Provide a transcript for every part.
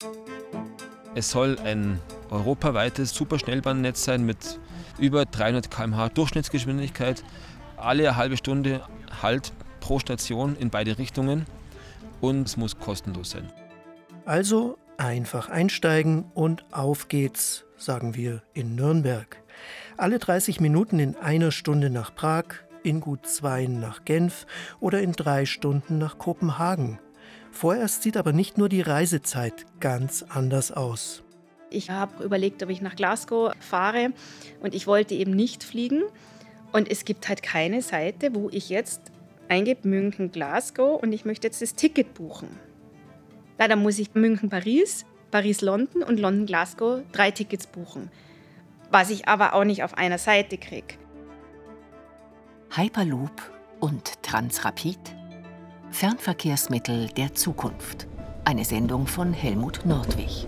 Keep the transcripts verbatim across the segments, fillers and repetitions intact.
Es soll ein europaweites Superschnellbahnnetz sein mit über dreihundert Kilometer pro Stunde Durchschnittsgeschwindigkeit. Alle halbe Stunde Halt pro Station in beide Richtungen und es muss kostenlos sein. Also einfach einsteigen und auf geht's, sagen wir in Nürnberg. Alle dreißig Minuten in einer Stunde nach Prag, in gut zwei nach Genf oder in drei Stunden nach Kopenhagen. Vorerst sieht aber nicht nur die Reisezeit ganz anders aus. Ich habe überlegt, ob ich nach Glasgow fahre und ich wollte eben nicht fliegen. Und es gibt halt keine Seite, wo ich jetzt eingebe München, Glasgow und ich möchte jetzt das Ticket buchen. Na, dann muss ich München, Paris, Paris, London und London, Glasgow drei Tickets buchen. Was ich aber auch nicht auf einer Seite kriege. Hyperloop und Transrapid? Fernverkehrsmittel der Zukunft. Eine Sendung von Helmut Nordwig.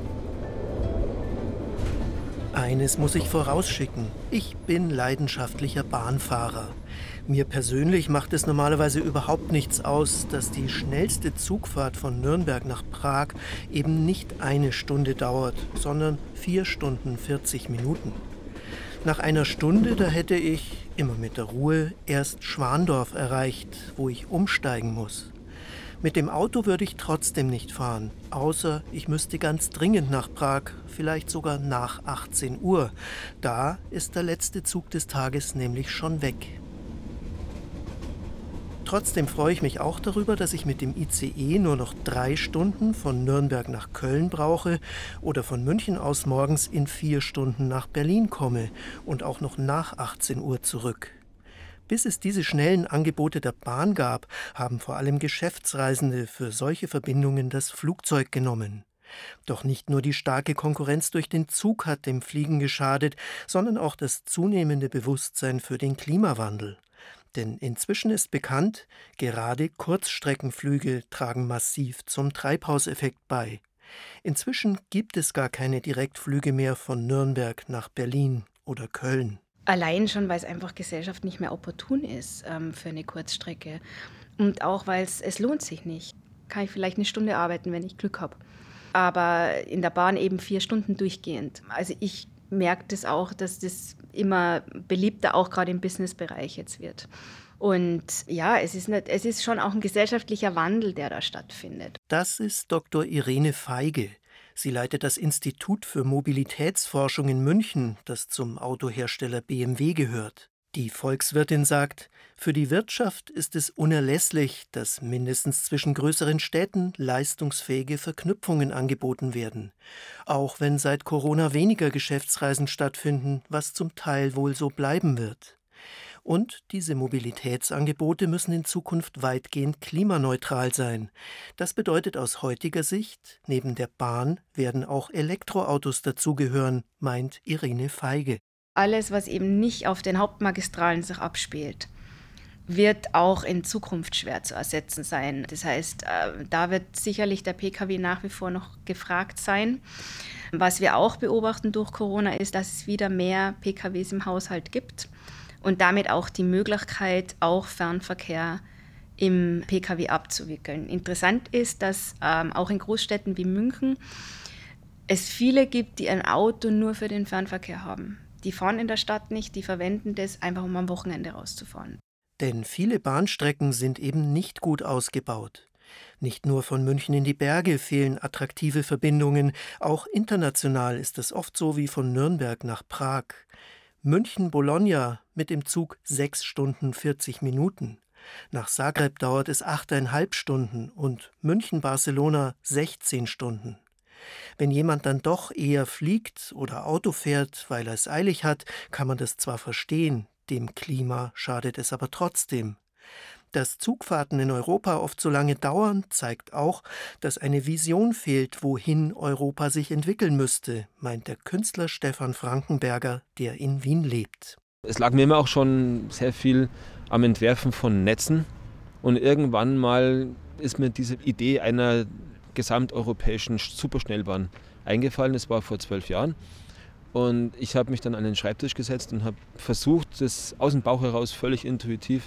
Eines muss ich vorausschicken. Ich bin leidenschaftlicher Bahnfahrer. Mir persönlich macht es normalerweise überhaupt nichts aus, dass die schnellste Zugfahrt von Nürnberg nach Prag eben nicht eine Stunde dauert, sondern vier Stunden vierzig Minuten. Nach einer Stunde, da hätte ich, immer mit der Ruhe, erst Schwandorf erreicht, wo ich umsteigen muss. Mit dem Auto würde ich trotzdem nicht fahren, außer ich müsste ganz dringend nach Prag, vielleicht sogar nach achtzehn Uhr. Da ist der letzte Zug des Tages nämlich schon weg. Trotzdem freue ich mich auch darüber, dass ich mit dem I C E nur noch drei Stunden von Nürnberg nach Köln brauche oder von München aus morgens in vier Stunden nach Berlin komme und auch noch nach achtzehn Uhr zurück. Bis es diese schnellen Angebote der Bahn gab, haben vor allem Geschäftsreisende für solche Verbindungen das Flugzeug genommen. Doch nicht nur die starke Konkurrenz durch den Zug hat dem Fliegen geschadet, sondern auch das zunehmende Bewusstsein für den Klimawandel. Denn inzwischen ist bekannt, gerade Kurzstreckenflüge tragen massiv zum Treibhauseffekt bei. Inzwischen gibt es gar keine Direktflüge mehr von Nürnberg nach Berlin oder Köln. Allein schon, weil es einfach Gesellschaft nicht mehr opportun ist ähm, für eine Kurzstrecke. Und auch, weil es, es lohnt sich nicht. Kann ich vielleicht eine Stunde arbeiten, wenn ich Glück habe. Aber in der Bahn eben vier Stunden durchgehend. Also ich merke das auch, dass das immer beliebter auch gerade im Businessbereich jetzt wird. Und ja, es ist, nicht, es ist schon auch ein gesellschaftlicher Wandel, der da stattfindet. Das ist Doktor Irene Feige. Sie leitet das Institut für Mobilitätsforschung in München, das zum Autohersteller B M W gehört. Die Volkswirtin sagt, für die Wirtschaft ist es unerlässlich, dass mindestens zwischen größeren Städten leistungsfähige Verknüpfungen angeboten werden. Auch wenn seit Corona weniger Geschäftsreisen stattfinden, was zum Teil wohl so bleiben wird. Und diese Mobilitätsangebote müssen in Zukunft weitgehend klimaneutral sein. Das bedeutet aus heutiger Sicht, neben der Bahn werden auch Elektroautos dazugehören, meint Irene Feige. Alles, was eben nicht auf den Hauptmagistralen sich abspielt, wird auch in Zukunft schwer zu ersetzen sein. Das heißt, da wird sicherlich der Pkw nach wie vor noch gefragt sein. Was wir auch beobachten durch Corona ist, dass es wieder mehr Pkws im Haushalt gibt. Und damit auch die Möglichkeit, auch Fernverkehr im Pkw abzuwickeln. Interessant ist, dass ähm, auch in Großstädten wie München es viele gibt, die ein Auto nur für den Fernverkehr haben. Die fahren in der Stadt nicht, die verwenden das einfach, um am Wochenende rauszufahren. Denn viele Bahnstrecken sind eben nicht gut ausgebaut. Nicht nur von München in die Berge fehlen attraktive Verbindungen, auch international ist es oft so wie von Nürnberg nach Prag. München-Bologna mit dem Zug sechs Stunden vierzig Minuten. Nach Zagreb dauert es achteinhalb Stunden und München-Barcelona sechzehn Stunden. Wenn jemand dann doch eher fliegt oder Auto fährt, weil er es eilig hat, kann man das zwar verstehen, dem Klima schadet es aber trotzdem. Dass Zugfahrten in Europa oft so lange dauern, zeigt auch, dass eine Vision fehlt, wohin Europa sich entwickeln müsste, meint der Künstler Stefan Frankenberger, der in Wien lebt. Es lag mir immer auch schon sehr viel am Entwerfen von Netzen. Und irgendwann mal ist mir diese Idee einer gesamteuropäischen Superschnellbahn eingefallen. Das war vor zwölf Jahren. Und ich habe mich dann an den Schreibtisch gesetzt und habe versucht, das aus dem Bauch heraus völlig intuitiv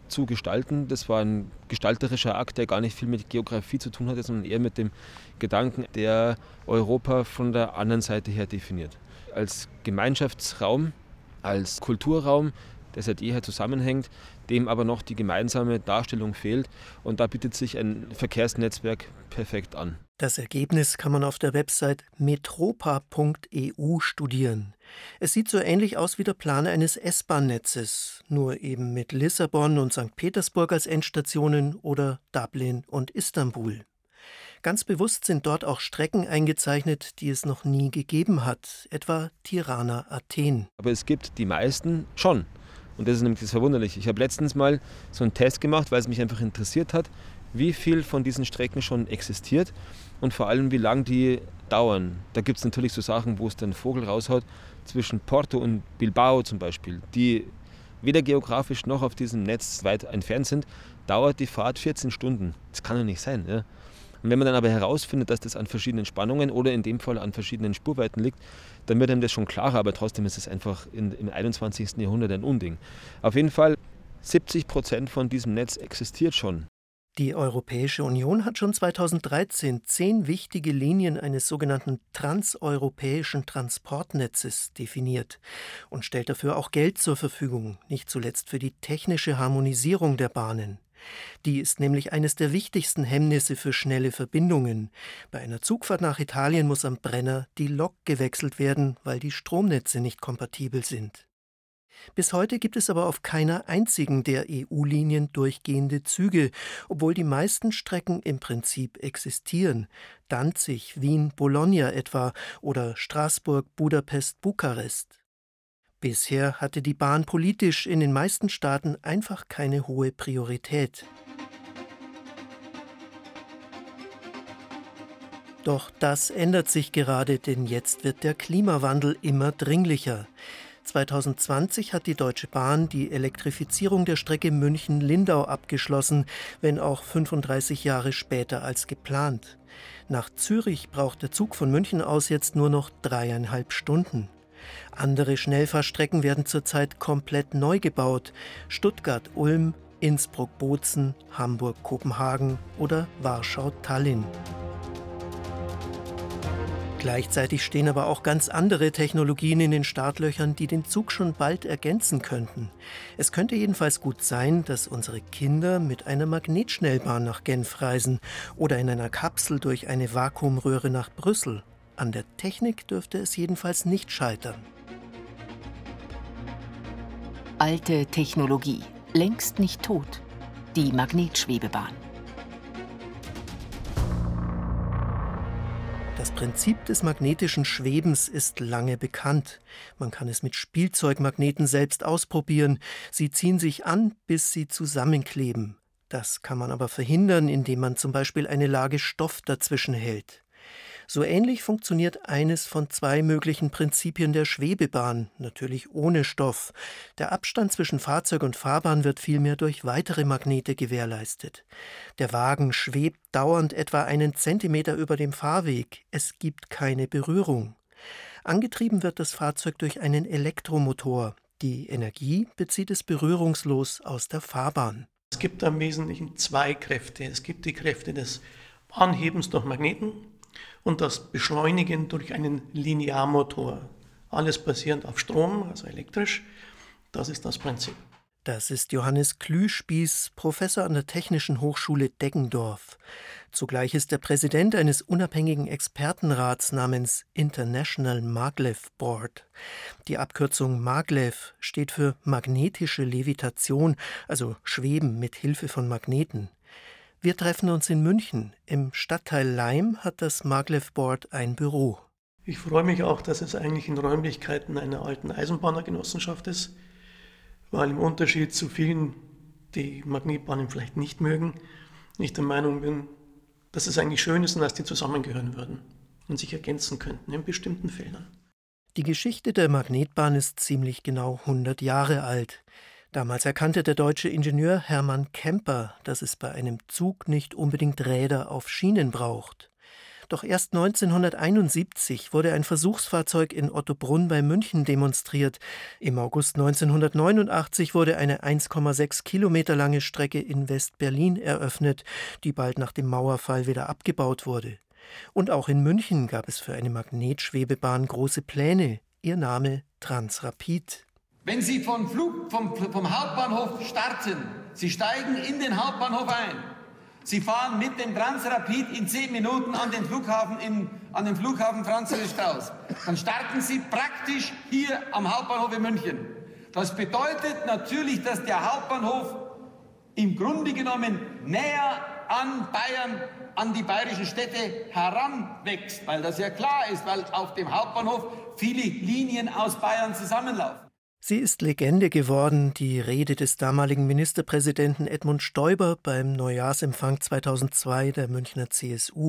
zu gestalten. Das war ein gestalterischer Akt, der gar nicht viel mit Geografie zu tun hatte, sondern eher mit dem Gedanken, der Europa von der anderen Seite her definiert. Als Gemeinschaftsraum, als Kulturraum, der seit jeher zusammenhängt, dem aber noch die gemeinsame Darstellung fehlt. Und da bietet sich ein Verkehrsnetzwerk perfekt an. Das Ergebnis kann man auf der Website metropa punkt e u studieren. Es sieht so ähnlich aus wie der Plan eines S-Bahn-Netzes, nur eben mit Lissabon und Sankt Petersburg als Endstationen oder Dublin und Istanbul. Ganz bewusst sind dort auch Strecken eingezeichnet, die es noch nie gegeben hat, etwa Tirana-Athen. Aber es gibt die meisten schon. Und das ist nämlich das Verwunderliche. Ich habe letztens mal so einen Test gemacht, weil es mich einfach interessiert hat, wie viel von diesen Strecken schon existiert und vor allem, wie lange die dauern. Da gibt es natürlich so Sachen, wo es dann Vogel raushaut, zwischen Porto und Bilbao zum Beispiel, die weder geografisch noch auf diesem Netz weit entfernt sind, dauert die Fahrt vierzehn Stunden. Das kann ja nicht sein. Ja? Und wenn man dann aber herausfindet, dass das an verschiedenen Spannungen oder in dem Fall an verschiedenen Spurweiten liegt, dann wird einem das schon klarer, aber trotzdem ist es einfach in, im einundzwanzigsten Jahrhundert ein Unding. Auf jeden Fall, siebzig Prozent von diesem Netz existiert schon. Die Europäische Union hat schon zweitausenddreizehn zehn wichtige Linien eines sogenannten transeuropäischen Transportnetzes definiert und stellt dafür auch Geld zur Verfügung, nicht zuletzt für die technische Harmonisierung der Bahnen. Die ist nämlich eines der wichtigsten Hemmnisse für schnelle Verbindungen. Bei einer Zugfahrt nach Italien muss am Brenner die Lok gewechselt werden, weil die Stromnetze nicht kompatibel sind. Bis heute gibt es aber auf keiner einzigen der E U-Linien durchgehende Züge, obwohl die meisten Strecken im Prinzip existieren. Danzig, Wien, Bologna etwa oder Straßburg, Budapest, Bukarest. Bisher hatte die Bahn politisch in den meisten Staaten einfach keine hohe Priorität. Doch das ändert sich gerade, denn jetzt wird der Klimawandel immer dringlicher. zweitausendzwanzig hat die Deutsche Bahn die Elektrifizierung der Strecke München-Lindau abgeschlossen, wenn auch fünfunddreißig Jahre später als geplant. Nach Zürich braucht der Zug von München aus jetzt nur noch dreieinhalb Stunden. Andere Schnellfahrstrecken werden zurzeit komplett neu gebaut. Stuttgart-Ulm, Innsbruck-Bozen, Hamburg-Kopenhagen oder Warschau-Tallinn. Gleichzeitig stehen aber auch ganz andere Technologien in den Startlöchern, die den Zug schon bald ergänzen könnten. Es könnte jedenfalls gut sein, dass unsere Kinder mit einer Magnetschnellbahn nach Genf reisen oder in einer Kapsel durch eine Vakuumröhre nach Brüssel. An der Technik dürfte es jedenfalls nicht scheitern. Alte Technologie, längst nicht tot. Die Magnetschwebebahn. Das Prinzip des magnetischen Schwebens ist lange bekannt. Man kann es mit Spielzeugmagneten selbst ausprobieren. Sie ziehen sich an, bis sie zusammenkleben. Das kann man aber verhindern, indem man zum Beispiel eine Lage Stoff dazwischen hält. So ähnlich funktioniert eines von zwei möglichen Prinzipien der Schwebebahn, natürlich ohne Stoff. Der Abstand zwischen Fahrzeug und Fahrbahn wird vielmehr durch weitere Magnete gewährleistet. Der Wagen schwebt dauernd etwa einen Zentimeter über dem Fahrweg. Es gibt keine Berührung. Angetrieben wird das Fahrzeug durch einen Elektromotor. Die Energie bezieht es berührungslos aus der Fahrbahn. Es gibt im Wesentlichen zwei Kräfte. Es gibt die Kräfte des Anhebens durch Magneten und das Beschleunigen durch einen Linearmotor. Alles basierend auf Strom, also elektrisch. Das ist das Prinzip. Das ist Johannes Klüspieß, Professor an der Technischen Hochschule Deggendorf. Zugleich ist er Präsident eines unabhängigen Expertenrats namens International Maglev Board. Die Abkürzung Maglev steht für magnetische Levitation, also Schweben mit Hilfe von Magneten. Wir treffen uns in München. Im Stadtteil Laim hat das Maglev Board ein Büro. Ich freue mich auch, dass es eigentlich in Räumlichkeiten einer alten Eisenbahnergenossenschaft ist, weil im Unterschied zu vielen, die Magnetbahnen vielleicht nicht mögen, ich der Meinung bin, dass es eigentlich schön ist und dass die zusammengehören würden und sich ergänzen könnten in bestimmten Feldern. Die Geschichte der Magnetbahn ist ziemlich genau hundert Jahre alt. Damals erkannte der deutsche Ingenieur Hermann Kemper, dass es bei einem Zug nicht unbedingt Räder auf Schienen braucht. Doch erst neunzehnhunderteinundsiebzig wurde ein Versuchsfahrzeug in Ottobrunn bei München demonstriert. Im August neunzehnhundertneunundachtzig wurde eine eins Komma sechs Kilometer lange Strecke in West-Berlin eröffnet, die bald nach dem Mauerfall wieder abgebaut wurde. Und auch in München gab es für eine Magnetschwebebahn große Pläne. Ihr Name Transrapid. Wenn Sie vom, Flug, vom, vom Hauptbahnhof starten, Sie steigen in den Hauptbahnhof ein, Sie fahren mit dem Transrapid in zehn Minuten an den Flughafen, in, an den Flughafen Franz Josef Strauß. Dann starten Sie praktisch hier am Hauptbahnhof in München. Das bedeutet natürlich, dass der Hauptbahnhof im Grunde genommen näher an Bayern, an die bayerischen Städte heranwächst, weil das ja klar ist, weil auf dem Hauptbahnhof viele Linien aus Bayern zusammenlaufen. Sie ist Legende geworden, die Rede des damaligen Ministerpräsidenten Edmund Stoiber beim Neujahrsempfang zweitausendzwei der Münchner C S U.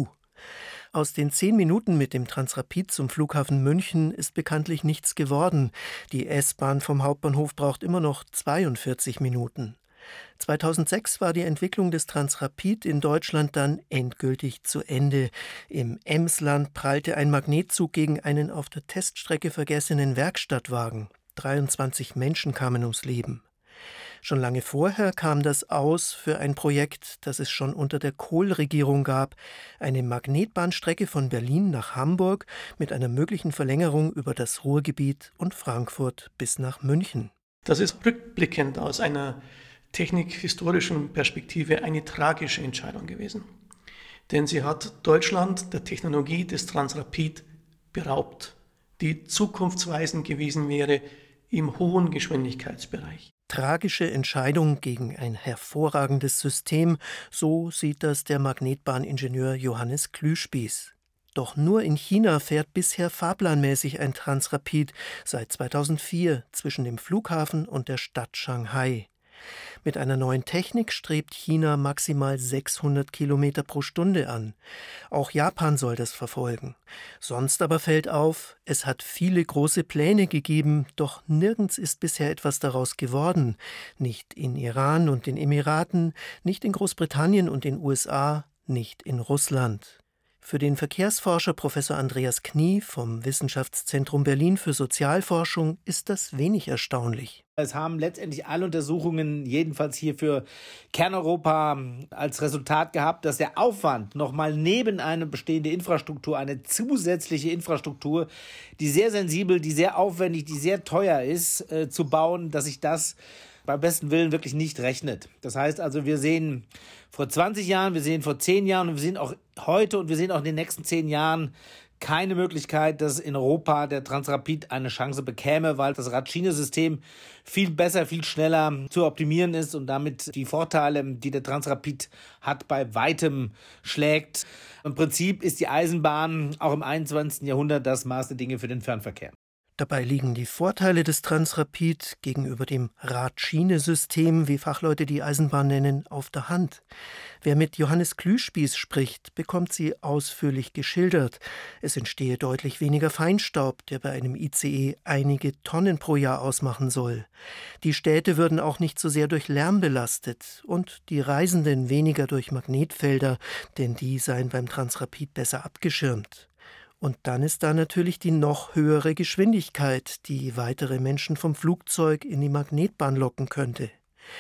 Aus den zehn Minuten mit dem Transrapid zum Flughafen München ist bekanntlich nichts geworden. Die S-Bahn vom Hauptbahnhof braucht immer noch zweiundvierzig Minuten. zweitausendsechs war die Entwicklung des Transrapid in Deutschland dann endgültig zu Ende. Im Emsland prallte ein Magnetzug gegen einen auf der Teststrecke vergessenen Werkstattwagen. dreiundzwanzig Menschen kamen ums Leben. Schon lange vorher kam das Aus für ein Projekt, das es schon unter der Kohl-Regierung gab, eine Magnetbahnstrecke von Berlin nach Hamburg mit einer möglichen Verlängerung über das Ruhrgebiet und Frankfurt bis nach München. Das ist rückblickend aus einer technikhistorischen Perspektive eine tragische Entscheidung gewesen. Denn sie hat Deutschland der Technologie des Transrapid beraubt, die zukunftsweisend gewesen wäre im hohen Geschwindigkeitsbereich. Tragische Entscheidung gegen ein hervorragendes System, so sieht das der Magnetbahningenieur Johannes Klüspieß. Doch nur in China fährt bisher fahrplanmäßig ein Transrapid seit zweitausendvier zwischen dem Flughafen und der Stadt Shanghai. Mit einer neuen Technik strebt China maximal sechshundert Kilometer pro Stunde an. Auch Japan soll das verfolgen. Sonst aber fällt auf, es hat viele große Pläne gegeben, doch nirgends ist bisher etwas daraus geworden. Nicht in Iran und den Emiraten, nicht in Großbritannien und den U S A, nicht in Russland. Für den Verkehrsforscher Professor Andreas Knie vom Wissenschaftszentrum Berlin für Sozialforschung ist das wenig erstaunlich. Es haben letztendlich alle Untersuchungen, jedenfalls hier für Kerneuropa, als Resultat gehabt, dass der Aufwand nochmal neben eine bestehende Infrastruktur, eine zusätzliche Infrastruktur, die sehr sensibel, die sehr aufwendig, die sehr teuer ist, äh, zu bauen, dass sich das beim besten Willen wirklich nicht rechnet. Das heißt also, wir sehen vor zwanzig Jahren, wir sehen vor zehn Jahren und wir sehen auch heute und wir sehen auch in den nächsten zehn Jahren keine Möglichkeit, dass in Europa der Transrapid eine Chance bekäme, weil das Rad-Schiene-System viel besser, viel schneller zu optimieren ist und damit die Vorteile, die der Transrapid hat, bei weitem schlägt. Im Prinzip ist die Eisenbahn auch im einundzwanzigsten Jahrhundert das Maß der Dinge für den Fernverkehr. Dabei liegen die Vorteile des Transrapid gegenüber dem Rad-Schiene-System, wie Fachleute die Eisenbahn nennen, auf der Hand. Wer mit Johannes Klüspieß spricht, bekommt sie ausführlich geschildert. Es entstehe deutlich weniger Feinstaub, der bei einem I C E einige Tonnen pro Jahr ausmachen soll. Die Städte würden auch nicht so sehr durch Lärm belastet und die Reisenden weniger durch Magnetfelder, denn die seien beim Transrapid besser abgeschirmt. Und dann ist da natürlich die noch höhere Geschwindigkeit, die weitere Menschen vom Flugzeug in die Magnetbahn locken könnte.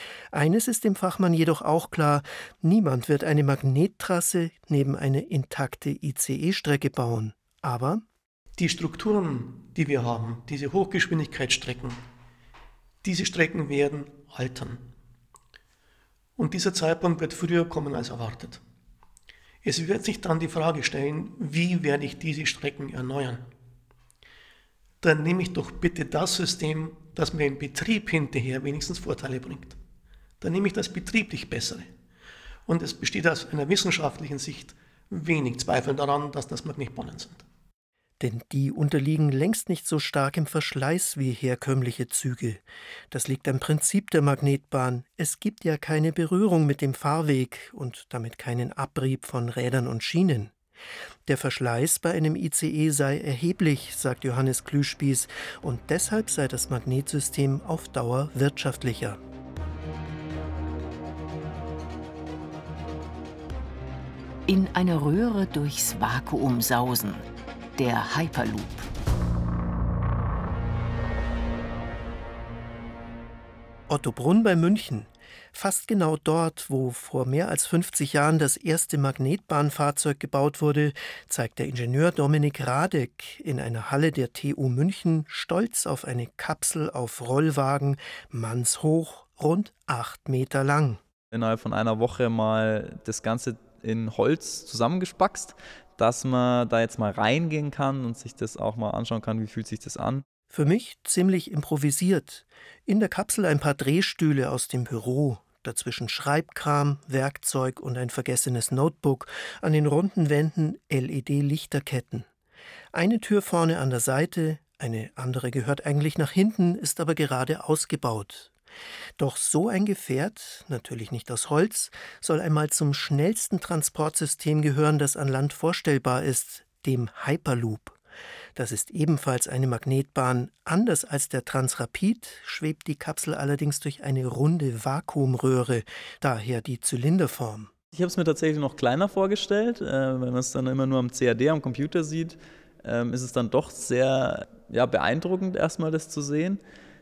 Eines ist dem Fachmann jedoch auch klar: Niemand wird eine Magnettrasse neben eine intakte I C E-Strecke bauen. Aber die Strukturen, die wir haben, diese Hochgeschwindigkeitsstrecken, diese Strecken werden altern. Und dieser Zeitpunkt wird früher kommen als erwartet. Es wird sich dann die Frage stellen, wie werde ich diese Strecken erneuern? Dann nehme ich doch bitte das System, das mir im Betrieb hinterher wenigstens Vorteile bringt. Dann nehme ich das betrieblich Bessere. Und es besteht aus einer wissenschaftlichen Sicht wenig Zweifel daran, dass das Magnetbahnen sind. Denn die unterliegen längst nicht so stark im Verschleiß wie herkömmliche Züge. Das liegt am Prinzip der Magnetbahn. Es gibt ja keine Berührung mit dem Fahrweg und damit keinen Abrieb von Rädern und Schienen. Der Verschleiß bei einem I C E sei erheblich, sagt Johannes Klüspieß, und deshalb sei das Magnetsystem auf Dauer wirtschaftlicher. In einer Röhre durchs Vakuum sausen. Der Hyperloop. Ottobrunn bei München. Fast genau dort, wo vor mehr als fünfzig Jahren das erste Magnetbahnfahrzeug gebaut wurde, zeigt der Ingenieur Dominik Radek in einer Halle der T U München stolz auf eine Kapsel auf Rollwagen, mannshoch, rund acht Meter lang. Innerhalb von einer Woche mal das Ganze in Holz zusammengespackst, dass man da jetzt mal reingehen kann und sich das auch mal anschauen kann, wie fühlt sich das an. Für mich ziemlich improvisiert. In der Kapsel ein paar Drehstühle aus dem Büro, dazwischen Schreibkram, Werkzeug und ein vergessenes Notebook, an den runden Wänden L E D-Lichterketten. Eine Tür vorne an der Seite, eine andere gehört eigentlich nach hinten, ist aber gerade ausgebaut. Doch so ein Gefährt, natürlich nicht aus Holz, soll einmal zum schnellsten Transportsystem gehören, das an Land vorstellbar ist, dem Hyperloop. Das ist ebenfalls eine Magnetbahn. Anders als der Transrapid schwebt die Kapsel allerdings durch eine runde Vakuumröhre, daher die Zylinderform. Ich habe es mir tatsächlich noch kleiner vorgestellt. Äh, wenn man es dann immer nur am C A D, am Computer sieht, ähm, ist es dann doch sehr ja, beeindruckend, erstmal das zu sehen.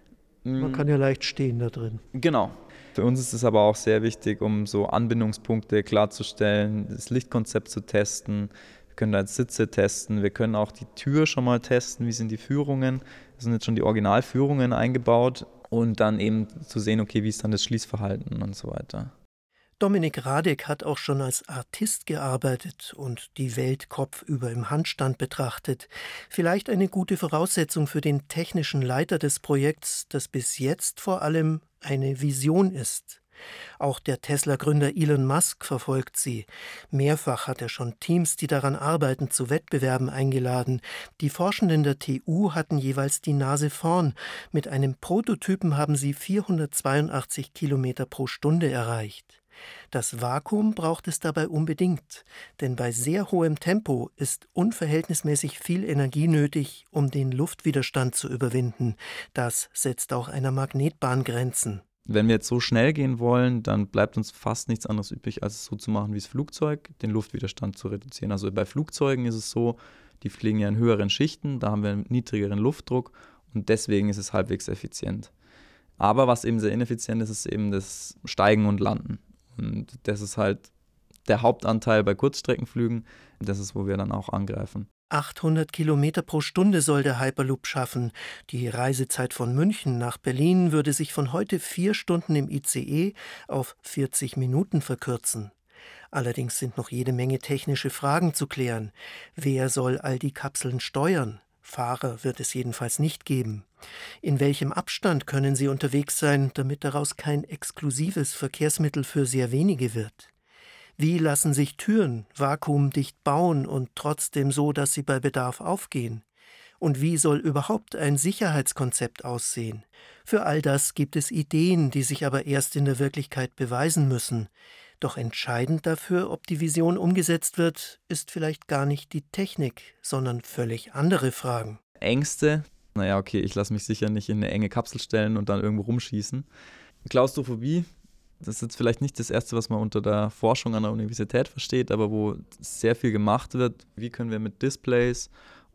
Man kann ja leicht stehen da drin. Genau. Für uns ist es aber auch sehr wichtig, um so Anbindungspunkte klarzustellen, das Lichtkonzept zu testen. Wir können da jetzt Sitze testen, wir können auch die Tür schon mal testen, wie sind die Führungen. Da sind jetzt schon die Originalführungen eingebaut und dann eben zu sehen, okay, wie ist dann das Schließverhalten und so weiter. Dominik Radek hat auch schon als Artist gearbeitet und die Welt kopfüber im Handstand betrachtet. Vielleicht eine gute Voraussetzung für den technischen Leiter des Projekts, das bis jetzt vor allem eine Vision ist. Auch der Tesla-Gründer Elon Musk verfolgt sie. Mehrfach hat er schon Teams, die daran arbeiten, zu Wettbewerben eingeladen. Die Forschenden der T U hatten jeweils die Nase vorn. Mit einem Prototypen haben sie vierhundertzweiundachtzig Kilometer pro Stunde erreicht. Das Vakuum braucht es dabei unbedingt, denn bei sehr hohem Tempo ist unverhältnismäßig viel Energie nötig, um den Luftwiderstand zu überwinden. Das setzt auch einer Magnetbahn Grenzen. Wenn wir jetzt so schnell gehen wollen, dann bleibt uns fast nichts anderes übrig, als es so zu machen wie das Flugzeug, den Luftwiderstand zu reduzieren. Also bei Flugzeugen ist es so, die fliegen ja in höheren Schichten, da haben wir einen niedrigeren Luftdruck und deswegen ist es halbwegs effizient. Aber was eben sehr ineffizient ist, ist eben das Steigen und Landen. Und das ist halt der Hauptanteil bei Kurzstreckenflügen. Das ist, wo wir dann auch angreifen. achthundert Kilometer pro Stunde soll der Hyperloop schaffen. Die Reisezeit von München nach Berlin würde sich von heute vier Stunden im I C E auf vierzig Minuten verkürzen. Allerdings sind noch jede Menge technische Fragen zu klären. Wer soll all die Kapseln steuern? Fahrer wird es jedenfalls nicht geben. In welchem Abstand können sie unterwegs sein, damit daraus kein exklusives Verkehrsmittel für sehr wenige wird? Wie lassen sich Türen vakuumdicht bauen und trotzdem so, dass sie bei Bedarf aufgehen? Und wie soll überhaupt ein Sicherheitskonzept aussehen? Für all das gibt es Ideen, die sich aber erst in der Wirklichkeit beweisen müssen. Doch entscheidend dafür, ob die Vision umgesetzt wird, ist vielleicht gar nicht die Technik, sondern völlig andere Fragen. Ängste, naja, okay, ich lasse mich sicher nicht in eine enge Kapsel stellen und dann irgendwo rumschießen. Klaustrophobie, das ist jetzt vielleicht nicht das Erste, was man unter der Forschung an der Universität versteht, aber wo sehr viel gemacht wird. Wie können wir mit Displays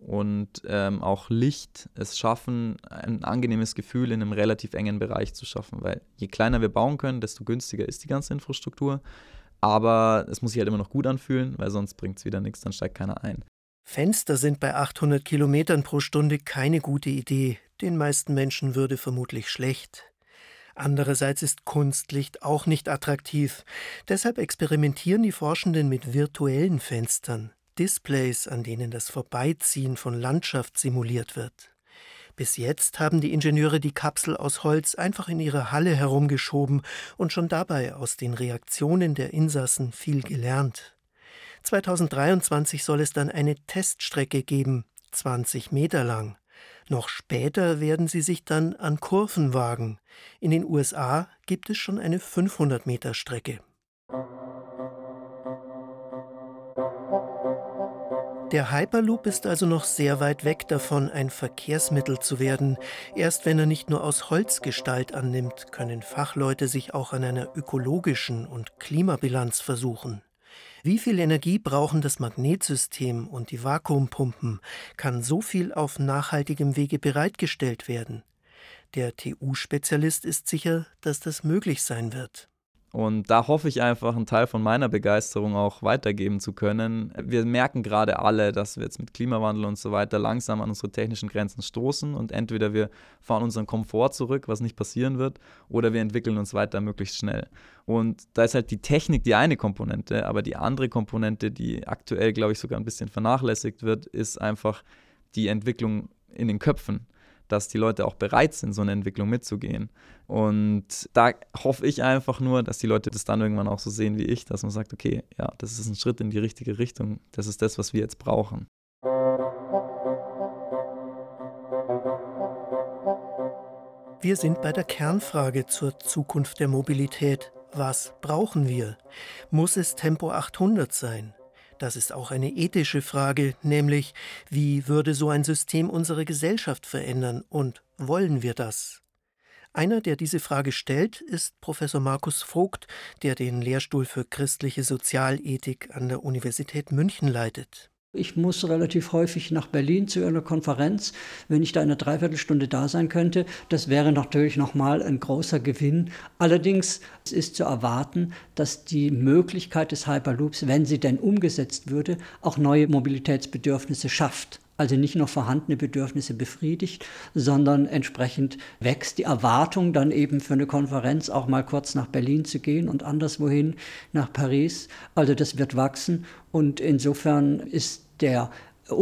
und ähm, auch Licht es schaffen, ein angenehmes Gefühl in einem relativ engen Bereich zu schaffen, weil je kleiner wir bauen können, desto günstiger ist die ganze Infrastruktur, aber es muss sich halt immer noch gut anfühlen, weil sonst bringt es wieder nichts, dann steigt keiner ein. Fenster sind bei achthundert Kilometern pro Stunde keine gute Idee, den meisten Menschen würde vermutlich schlecht. Andererseits ist Kunstlicht auch nicht attraktiv, deshalb experimentieren die Forschenden mit virtuellen Fenstern. Displays, an denen das Vorbeiziehen von Landschaft simuliert wird. Bis jetzt haben die Ingenieure die Kapsel aus Holz einfach in ihre Halle herumgeschoben und schon dabei aus den Reaktionen der Insassen viel gelernt. zweitausenddreiundzwanzig soll es dann eine Teststrecke geben, zwanzig Meter lang. Noch später werden sie sich dann an Kurven wagen. In den U S A gibt es schon eine fünfhundert Meter Strecke. Der Hyperloop ist also noch sehr weit weg davon, ein Verkehrsmittel zu werden. Erst wenn er nicht nur aus Holz Gestalt annimmt, können Fachleute sich auch an einer ökologischen und Klimabilanz versuchen. Wie viel Energie brauchen das Magnetsystem und die Vakuumpumpen? Kann so viel auf nachhaltigem Wege bereitgestellt werden? Der T U-Spezialist ist sicher, dass das möglich sein wird. Und da hoffe ich einfach, einen Teil von meiner Begeisterung auch weitergeben zu können. Wir merken gerade alle, dass wir jetzt mit Klimawandel und so weiter langsam an unsere technischen Grenzen stoßen und entweder wir fahren unseren Komfort zurück, was nicht passieren wird, oder wir entwickeln uns weiter möglichst schnell. Und da ist halt die Technik die eine Komponente, aber die andere Komponente, die aktuell, glaube ich, sogar ein bisschen vernachlässigt wird, ist einfach die Entwicklung in den Köpfen, dass die Leute auch bereit sind, so eine Entwicklung mitzugehen. Und da hoffe ich einfach nur, dass die Leute das dann irgendwann auch so sehen wie ich, dass man sagt, okay, ja, das ist ein Schritt in die richtige Richtung, das ist das, was wir jetzt brauchen. Wir sind bei der Kernfrage zur Zukunft der Mobilität. Was brauchen wir? Muss es Tempo achthundert sein? Das ist auch eine ethische Frage, nämlich, wie würde so ein System unsere Gesellschaft verändern und wollen wir das? Einer, der diese Frage stellt, ist Professor Markus Vogt, der den Lehrstuhl für christliche Sozialethik an der Universität München leitet. Ich muss relativ häufig nach Berlin zu einer Konferenz. Wenn ich da eine Dreiviertelstunde da sein könnte, das wäre natürlich nochmal ein großer Gewinn. Allerdings ist zu erwarten, dass die Möglichkeit des Hyperloops, wenn sie denn umgesetzt würde, auch neue Mobilitätsbedürfnisse schafft. Also nicht nur vorhandene Bedürfnisse befriedigt, sondern entsprechend wächst die Erwartung, dann eben für eine Konferenz auch mal kurz nach Berlin zu gehen und anderswohin nach Paris. Also das wird wachsen und insofern ist der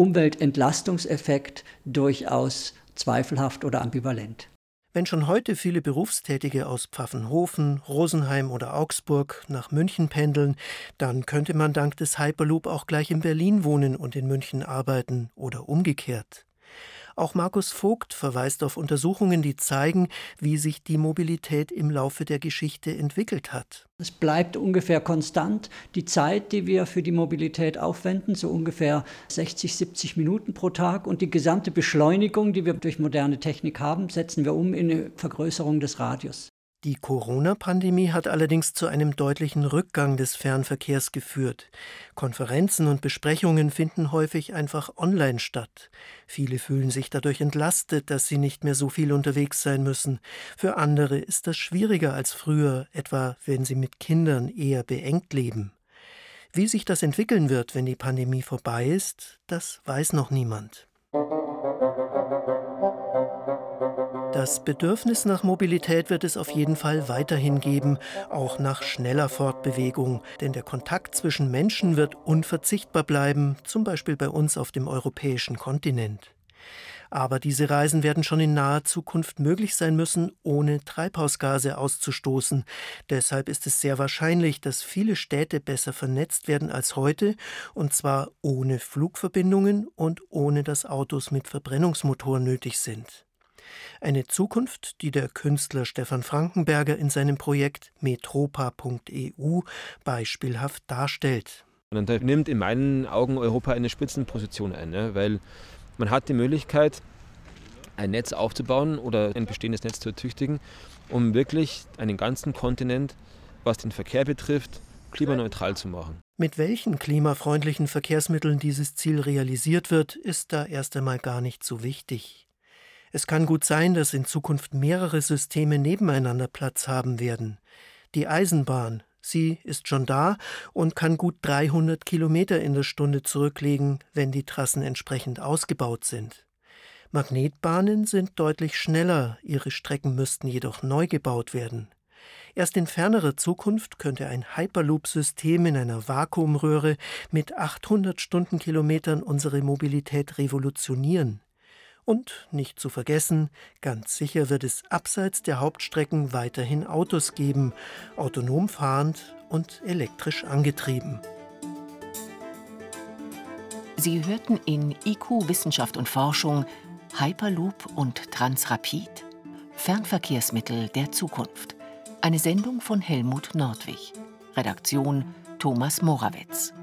Umweltentlastungseffekt durchaus zweifelhaft oder ambivalent. Wenn schon heute viele Berufstätige aus Pfaffenhofen, Rosenheim oder Augsburg nach München pendeln, dann könnte man dank des Hyperloop auch gleich in Berlin wohnen und in München arbeiten oder umgekehrt. Auch Markus Vogt verweist auf Untersuchungen, die zeigen, wie sich die Mobilität im Laufe der Geschichte entwickelt hat. Es bleibt ungefähr konstant. Die Zeit, die wir für die Mobilität aufwenden, so ungefähr sechzig, siebzig Minuten pro Tag. Und die gesamte Beschleunigung, die wir durch moderne Technik haben, setzen wir um in eine Vergrößerung des Radius. Die Corona-Pandemie hat allerdings zu einem deutlichen Rückgang des Fernverkehrs geführt. Konferenzen und Besprechungen finden häufig einfach online statt. Viele fühlen sich dadurch entlastet, dass sie nicht mehr so viel unterwegs sein müssen. Für andere ist das schwieriger als früher, etwa wenn sie mit Kindern eher beengt leben. Wie sich das entwickeln wird, wenn die Pandemie vorbei ist, das weiß noch niemand. Das Bedürfnis nach Mobilität wird es auf jeden Fall weiterhin geben, auch nach schneller Fortbewegung. Denn der Kontakt zwischen Menschen wird unverzichtbar bleiben, zum Beispiel bei uns auf dem europäischen Kontinent. Aber diese Reisen werden schon in naher Zukunft möglich sein müssen, ohne Treibhausgase auszustoßen. Deshalb ist es sehr wahrscheinlich, dass viele Städte besser vernetzt werden als heute, und zwar ohne Flugverbindungen und ohne dass Autos mit Verbrennungsmotor nötig sind. Eine Zukunft, die der Künstler Stefan Frankenberger in seinem Projekt metropa punkt e u beispielhaft darstellt. Und da nimmt in meinen Augen Europa eine Spitzenposition ein, ne? Weil man hat die Möglichkeit, ein Netz aufzubauen oder ein bestehendes Netz zu ertüchtigen, um wirklich einen ganzen Kontinent, was den Verkehr betrifft, klimaneutral zu machen. Mit welchen klimafreundlichen Verkehrsmitteln dieses Ziel realisiert wird, ist da erst einmal gar nicht so wichtig. Es kann gut sein, dass in Zukunft mehrere Systeme nebeneinander Platz haben werden. Die Eisenbahn, sie ist schon da und kann gut dreihundert Kilometer in der Stunde zurücklegen, wenn die Trassen entsprechend ausgebaut sind. Magnetbahnen sind deutlich schneller, ihre Strecken müssten jedoch neu gebaut werden. Erst in fernerer Zukunft könnte ein Hyperloop-System in einer Vakuumröhre mit achthundert Stundenkilometern unsere Mobilität revolutionieren. Und, nicht zu vergessen, ganz sicher wird es abseits der Hauptstrecken weiterhin Autos geben, autonom fahrend und elektrisch angetrieben. Sie hörten in I Q Wissenschaft und Forschung Hyperloop und Transrapid? Fernverkehrsmittel der Zukunft. Eine Sendung von Helmut Nordwig. Redaktion Thomas Morawetz.